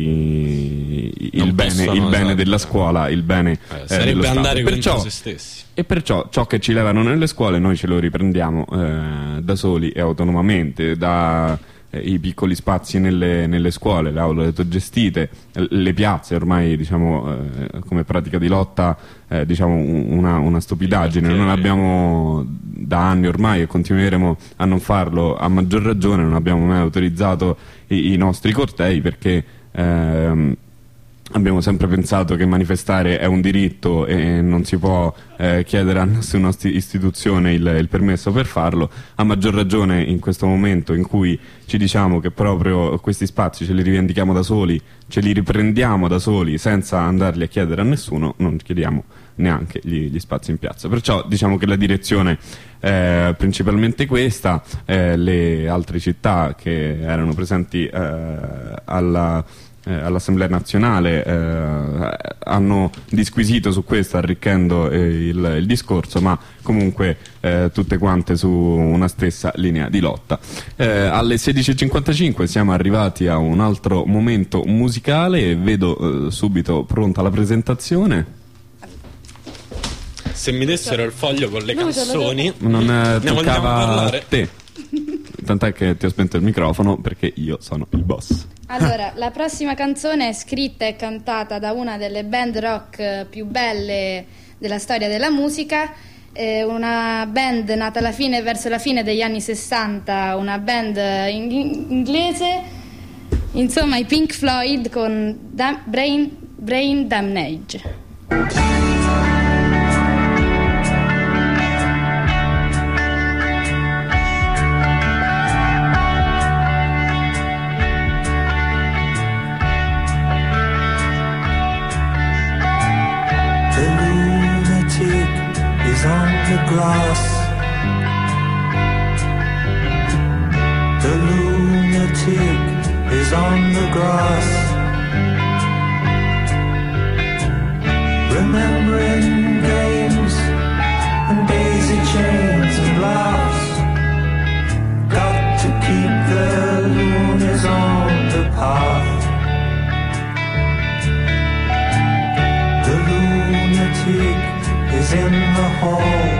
i, il, non bene, possono, il bene esatto, della scuola, il bene eh, eh, sarebbe dello andare Stato. contro Perciò, se stessi. E perciò ciò che ci levano nelle scuole noi ce lo riprendiamo eh, da soli e autonomamente, da eh, i piccoli spazi nelle, nelle scuole, le aule autogestite, le piazze ormai, diciamo, eh, come pratica di lotta, eh, diciamo una, una stupidaggine, non abbiamo da anni ormai e continueremo a non farlo, a maggior ragione non abbiamo mai autorizzato i, i nostri cortei, perché ehm, abbiamo sempre pensato che manifestare è un diritto e non si può eh, chiedere a nessuna istituzione il, il permesso per farlo, a maggior ragione in questo momento in cui ci diciamo che proprio questi spazi ce li rivendichiamo da soli, ce li riprendiamo da soli senza andarli a chiedere a nessuno, non chiediamo neanche gli, gli spazi in piazza. Perciò diciamo che la direzione è principalmente questa, eh, le altre città che erano presenti eh, alla eh, all'Assemblea nazionale eh, hanno disquisito su questo, arricchendo eh, il, il discorso, ma comunque eh, tutte quante su una stessa linea di lotta. Eh, alle sedici e cinquantacinque siamo arrivati a un altro momento musicale e vedo eh, subito pronta la presentazione. Se mi dessero il foglio con le no, canzoni, non eh, toccava a te. Tant'è che ti ho spento il microfono perché io sono il boss. Allora, la prossima canzone è scritta e cantata da una delle band rock più belle della storia della musica, eh, una band nata alla fine, verso la fine degli anni sessanta, una band in- inglese, insomma i Pink Floyd con da- Brain, Brain Damage. On the grass, the lunatic is on the grass, remembering games and daisy chains and laughs. Got to keep the loonies on the path. The lunatic is in the hall.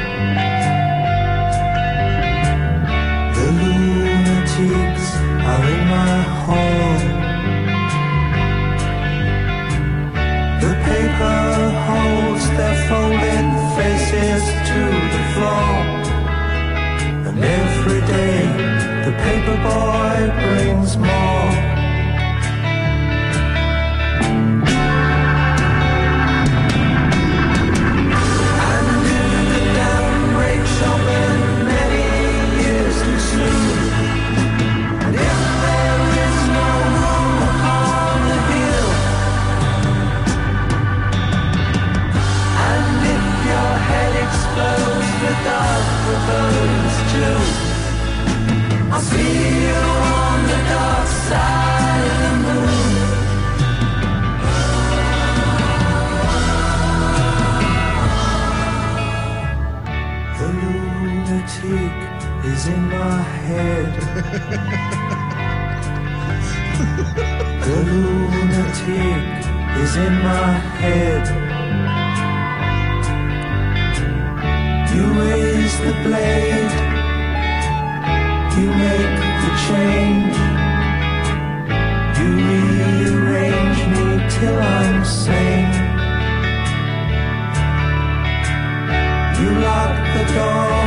The lunatics are in my hall. The paper holds their folded faces to the floor, and every day the paper boy brings more. I'll see you on the dark side of the moon. The lunatic is in my head. The lunatic is in my head. You raise the blade, you make the change, you rearrange me till I'm sane. You lock the door,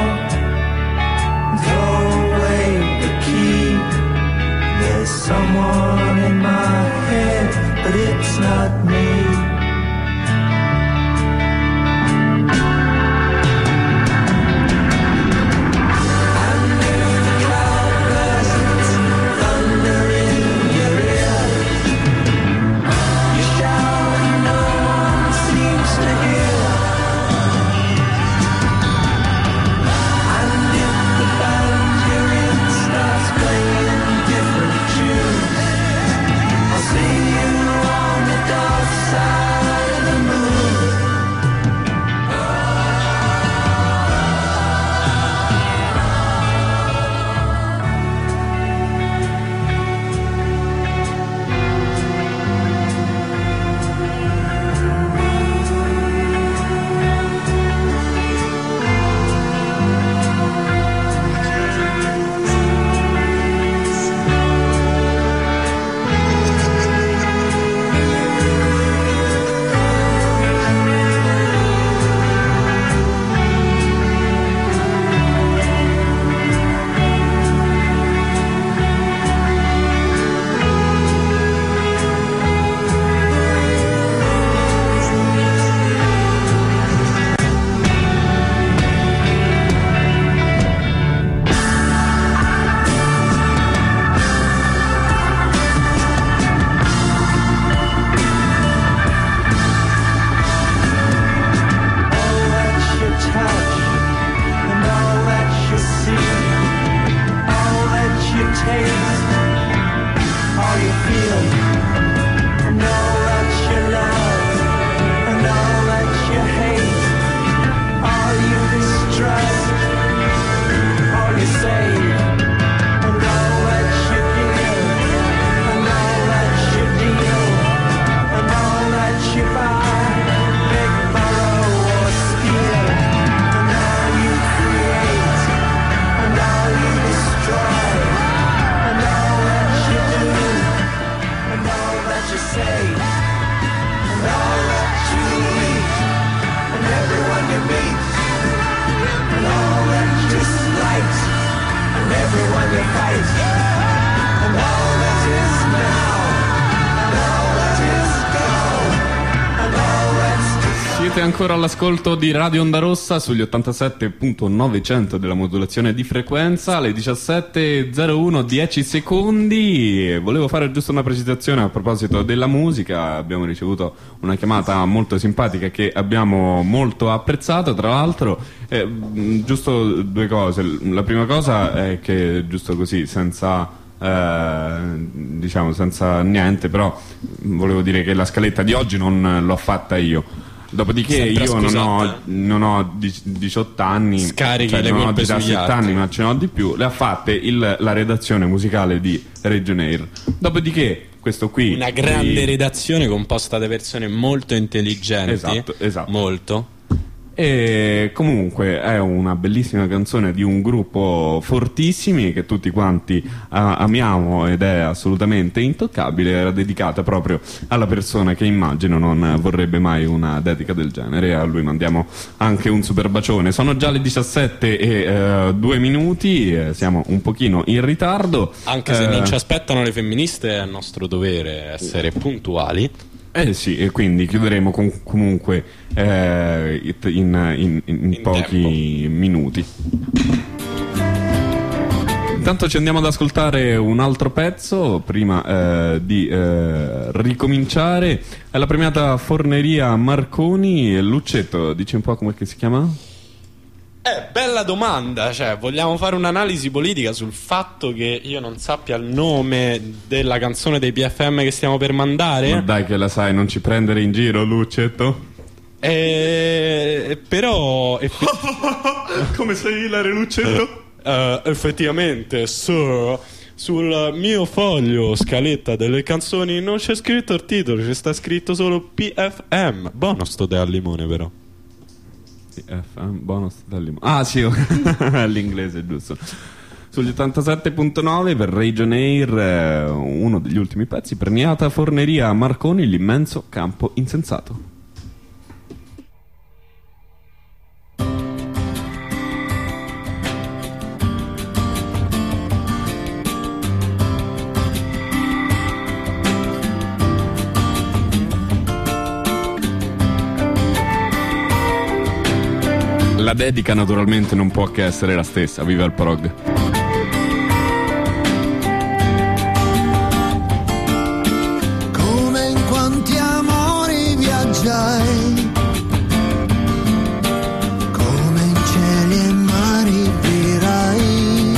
throw away the key. There's someone in my head, but it's not me. Siete ancora all'ascolto di Radio Onda Rossa sugli ottantasette virgola novecento della modulazione di frequenza, alle diciassette e zero uno, dieci secondi. Volevo fare giusto una precisazione a proposito della musica. Abbiamo ricevuto una chiamata molto simpatica che abbiamo molto apprezzato, tra l'altro. Eh, giusto due cose. La prima cosa è che, giusto così, senza... Eh, diciamo senza niente, però volevo dire che la scaletta di oggi non l'ho fatta io. Dopodiché sempre io non ho, non ho diciotto anni, scarichi cioè le non ho colpe diciassette sugli anni, altri. ma ce n'ho di più. Le ha fatte il, la redazione musicale di Regionair. Dopodiché questo qui, una grande di... redazione composta da persone molto intelligenti. Esatto, esatto. Molto. E comunque è una bellissima canzone di un gruppo fortissimi che tutti quanti uh, amiamo ed è assolutamente intoccabile. Era dedicata proprio alla persona che immagino non vorrebbe mai una dedica del genere, e a lui mandiamo anche un super bacione. Sono già le diciassette e due minuti, eh, siamo un pochino in ritardo, anche se eh, non ci aspettano le femministe, è nostro dovere essere puntuali. Eh sì, e quindi chiuderemo com- comunque eh, in, in, in, in pochi tempo. minuti. Intanto ci andiamo ad ascoltare un altro pezzo prima eh, di eh, ricominciare. È la premiata Forneria Marconi. Luccetto, dici un po' come si chiama? Eh, bella domanda, cioè vogliamo fare un'analisi politica sul fatto che io non sappia il nome della canzone dei P F M che stiamo per mandare? Ma dai che la sai, non ci prendere in giro, Luccetto. Eh, però effe- come sei ilare, Luccetto? Uh, effettivamente, sir, sul mio foglio scaletta delle canzoni non c'è scritto il titolo, c'è sta scritto solo P F M. Buono sto tè al limone, però. P F M, bonus dal limone. Ah sì, l'inglese giusto. Sugli ottantasette virgola nove per Regionair, eh, uno degli ultimi pezzi, premiata Forneria Marconi, l'immenso campo insensato. La dedica naturalmente non può che essere la stessa. Viva il prog. Come in quanti amori viaggiai, come in cieli e mari virai,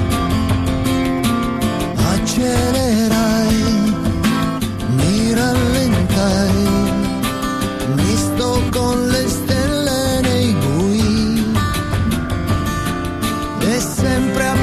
accelerai, mi rallentai, mi sto con le stelle nei bui, e sempre a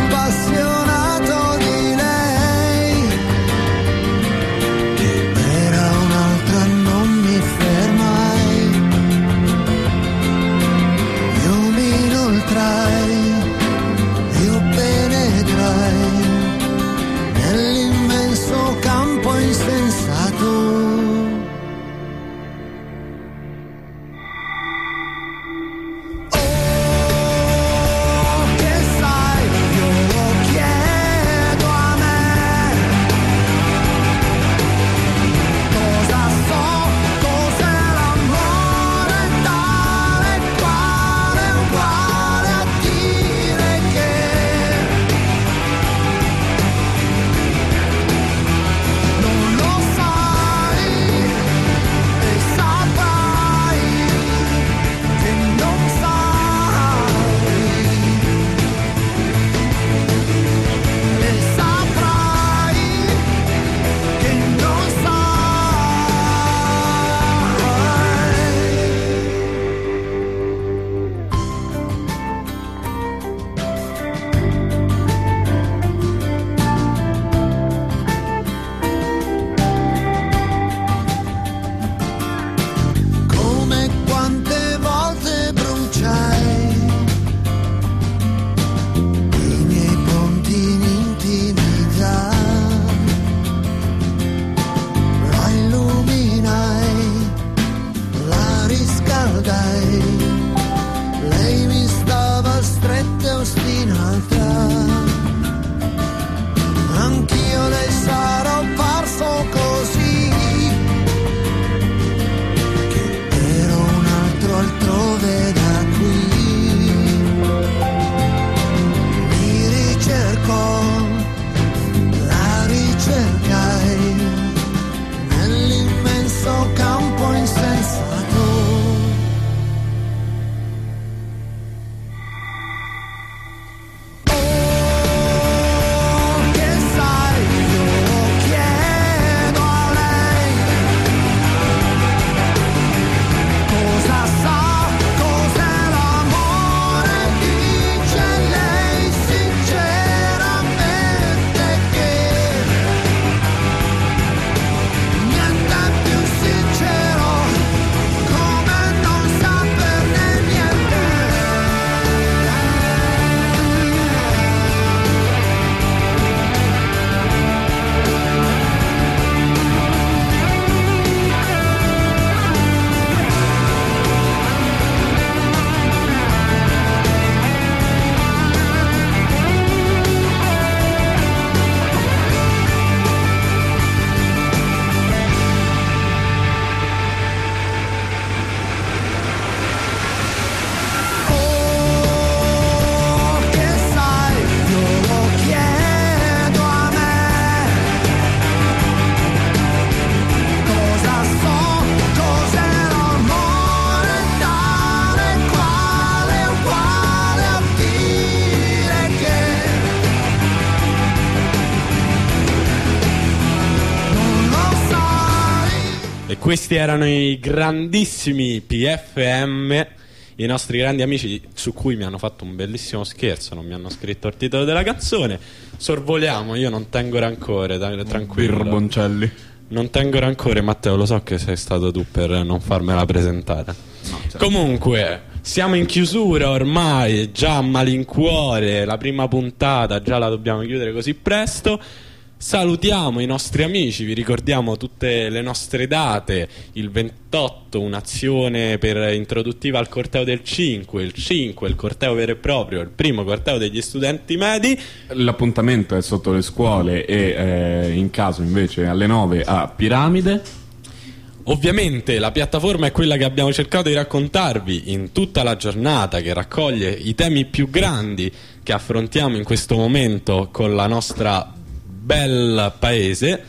Questi erano i grandissimi P F M, i nostri grandi amici, su cui mi hanno fatto un bellissimo scherzo, non mi hanno scritto il titolo della canzone. Sorvoliamo, io non tengo rancore, tranquillo. Birboncelli. Non tengo rancore, Matteo, lo so che sei stato tu per non farmela presentare. No, certo. Comunque, siamo in chiusura ormai, già a malincuore, la prima puntata già la dobbiamo chiudere così presto. Salutiamo i nostri amici, vi ricordiamo tutte le nostre date: il ventotto un'azione per introduttiva al corteo del cinque, il cinque il corteo vero e proprio, il primo corteo degli studenti medi. L'appuntamento è sotto le scuole e eh, in caso invece alle nove a Piramide. Ovviamente la piattaforma è quella che abbiamo cercato di raccontarvi in tutta la giornata, che raccoglie i temi più grandi che affrontiamo in questo momento con la nostra bel paese.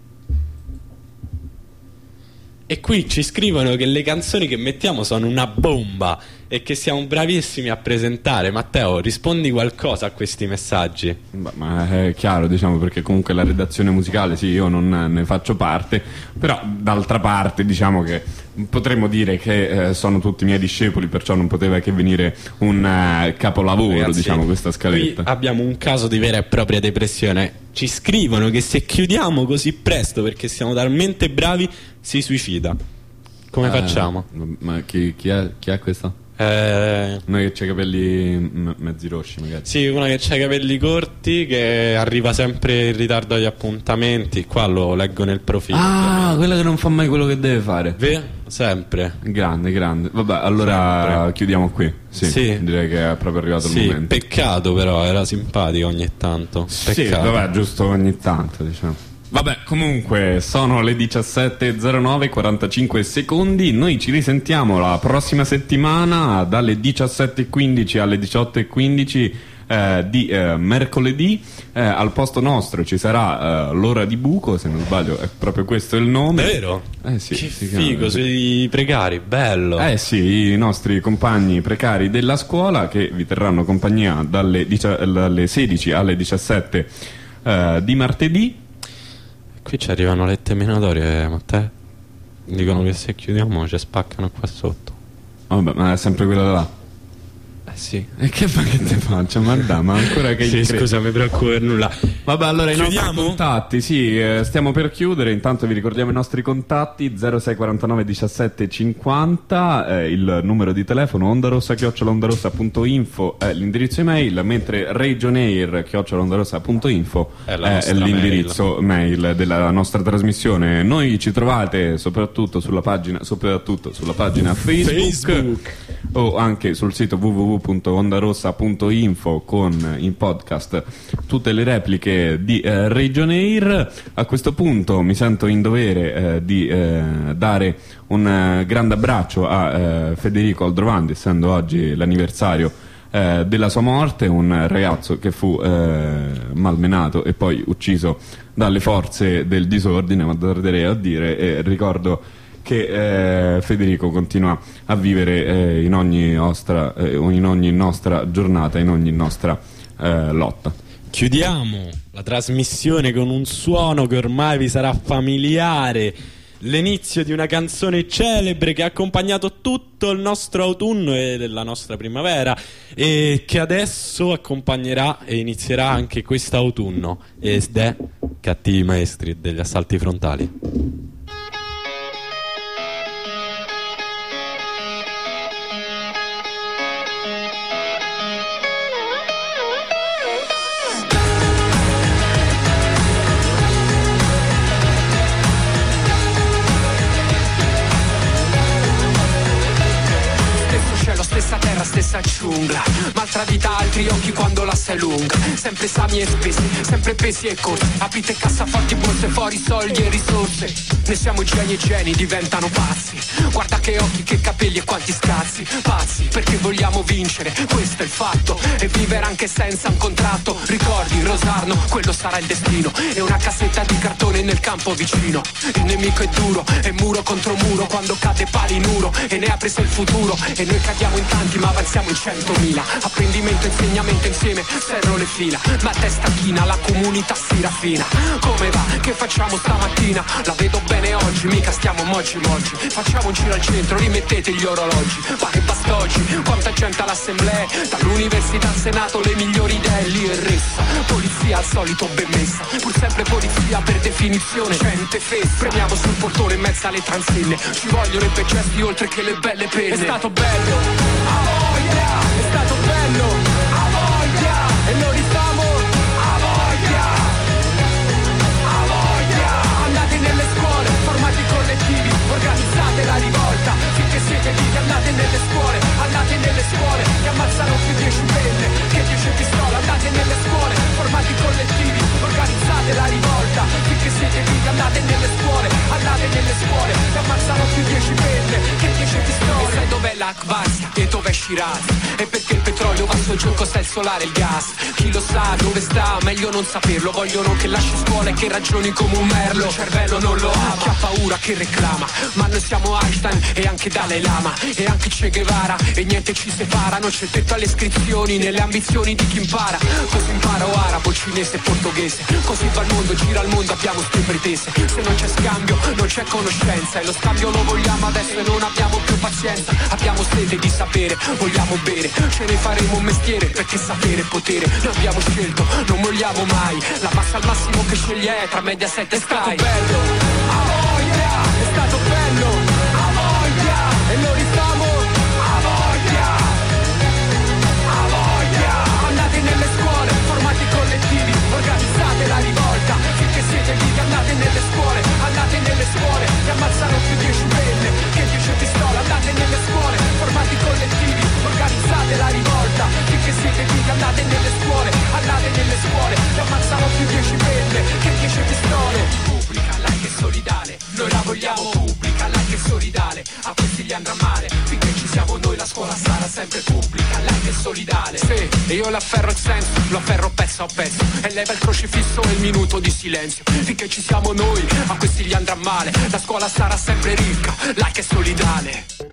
E qui ci scrivono che le canzoni che mettiamo sono una bomba e che siamo bravissimi a presentare. Matteo, rispondi qualcosa a questi messaggi? Ma, ma è chiaro, diciamo, perché comunque la redazione musicale sì, io non ne faccio parte, però d'altra parte diciamo che potremmo dire che eh, sono tutti miei discepoli, perciò non poteva che venire un uh, capolavoro. Ragazzi, diciamo, questa scaletta. Qui abbiamo un caso di vera e propria depressione. Ci scrivono che se chiudiamo così presto perché siamo talmente bravi si suicida. Come eh, facciamo? Ma chi, chi, è, chi è questa? Eh... Una che c'ha i capelli m- mezzi rossi magari. Sì, una che c'ha i capelli corti, che arriva sempre in ritardo agli appuntamenti. Qua lo leggo nel profilo. Ah, ovviamente. Quella che non fa mai quello che deve fare. Vero? Sempre. Grande, grande. Vabbè, allora sempre. Chiudiamo qui. Sì, sì. Direi che è proprio arrivato sì, il momento. Peccato però, era simpatico ogni tanto. Peccato. Sì, vabbè, giusto ogni tanto, diciamo. Vabbè, comunque sono le diciassette e zero nove, quarantacinque secondi. Noi ci risentiamo la prossima settimana dalle diciassette e quindici alle diciotto e quindici eh, di eh, mercoledì. Eh, al posto nostro ci sarà eh, l'ora di buco, se non sbaglio è proprio questo il nome. Davvero? Eh sì, che figo, chiama, sui precari, bello. Eh sì, i nostri compagni precari della scuola che vi terranno compagnia dalle, dici- dalle sedici alle diciassette eh, di martedì. Qui ci arrivano le terminatorie, Matteo. Dicono che se chiudiamo ci spaccano qua sotto. Vabbè, ma è sempre quella là. Eh sì. E che fa che te faccio? Ma dai, ma ancora che sì, scusa, mi preoccupo per nulla. Vabbè, allora chiudiamo? I nostri contatti, sì, eh, stiamo per chiudere. Intanto vi ricordiamo i nostri contatti: zero sei quarantanove diciassette cinquanta, eh, il numero di telefono, ondarossa chiocciola ondarossa punto info è l'indirizzo email, mentre regionair chiocciola ondarossa punto info è, è l'indirizzo mail. mail della nostra trasmissione. Noi ci trovate soprattutto sulla pagina soprattutto sulla pagina Facebook, Facebook. o anche sul sito w w w punto ondarossa punto info con in podcast tutte le repliche di eh, Regionair. A questo punto mi sento in dovere eh, di eh, dare un eh, grande abbraccio a eh, Federico Aldrovandi, essendo oggi l'anniversario eh, della sua morte, un ragazzo che fu eh, malmenato e poi ucciso dalle forze del disordine, ma darei a dire, e ricordo che eh, Federico continua a vivere eh, in ogni nostra eh, in ogni nostra giornata, in ogni nostra eh, lotta. Chiudiamo la trasmissione con un suono che ormai vi sarà familiare, l'inizio di una canzone celebre che ha accompagnato tutto il nostro autunno e la nostra primavera e che adesso accompagnerà e inizierà anche quest'autunno, ed è Cattivi Maestri degli Assalti Frontali. Stessa terra, stessa giungla, maltradita altri occhi quando l'asse è lunga. Sempre sami e spesi, sempre pesi e corsi, aprite cassaforti, borse fuori, soldi e risorse. Ne siamo geni e geni, diventano pazzi. Guarda che occhi, che capelli e quanti scazzi. Pazzi, perché vogliamo vincere, questo è il fatto. E vivere anche senza un contratto. Ricordi, Rosarno, quello sarà il destino. E una cassetta di cartone nel campo vicino. Il nemico è duro, è muro contro muro. Quando cade pali in uro, e ne ha preso il futuro. E noi cadiamo in tanti ma avanziamo siamo in centomila. Apprendimento, insegnamento insieme, serro le fila. Ma testa china, la comunità si raffina. Come va? Che facciamo stamattina? La vedo bene oggi, mica stiamo moci moci. Facciamo un giro al centro, rimettete gli orologi. Ma che bastoggi, quanta gente all'assemblea. Dall'università al senato le migliori idee lì e ressa. Polizia al solito ben messa, pur sempre polizia per definizione. Gente fessa, premiamo sul portone in mezzo alle transenne. Ci vogliono i gesti oltre che le belle penne. È stato bello, a voglia, è stato bello, a voglia, e lo rifamo, a voglia, a voglia. Andate nelle scuole, formati collettivi, organizzate la rivolta, finché siete vivi. Andate nelle scuole, andate nelle scuole, che ammazzano più dieci penne, che dieci pistole. Andate nelle scuole, formati collettivi, organizzate la rivolta, finché siete vivi. Andate nelle scuole, andate nelle scuole, che ammazzano più dieci penne, che dieci pistole. E sai dov'è l'Akbaz e dov'è Shiraz? E perché il petrolio va sul gioco, sta il solare e il gas? Chi lo sa dove sta? Meglio non saperlo. Vogliono che lasci scuola e che ragioni come un merlo. Il cervello non lo ama, chi ha paura che reclama. Ma noi siamo Einstein e anche Dalai Lama, e anche Che Guevara, e niente ci separa. Non c'è tetto alle iscrizioni, nelle ambizioni di chi impara. Così imparo arabo, cinese e portoghese. Così va il mondo, gira il mondo, abbiamo ste pretese. Se non c'è scambio, non c'è conoscenza. E lo scambio lo vogliamo adesso e non abbiamo più pazienza. Abbiamo sete di sapere, vogliamo bere. Ce ne faremo un mestiere, perché sapere è potere. Noi abbiamo scelto, non molliamo mai. La massa al massimo che sceglie è tra Mediaset e Sky. È stato bello, a voglia, è stato bello, a voglia, e lo rifamo, a voglia, a voglia. Andate nelle scuole, formati collettivi, organizzate la rivolta, finché siete vivi. Andate nelle scuole, andate nelle scuole, che ammazzano più dieci penne, che dieci pistole. Andate nelle scuole, formati collettivi, organizzate la rivolta, finché siete vivi. Andate nelle scuole, andate nelle scuole, che ammazzano più dieci penne, che dieci pistole. Pubblica, laica e solidale, noi la vogliamo pubblica, laica e solidale. A questi gli andrà male, finché ci siamo noi la scuola sarà sempre pubblica, laica e solidale. Sì, e io l'afferro il senso, lo afferro pezzo a pezzo, e leva il crocifisso e il minuto di silenzio. Finché ci siamo noi, a questi gli andrà male, la scuola sarà sempre ricca, laica e solidale.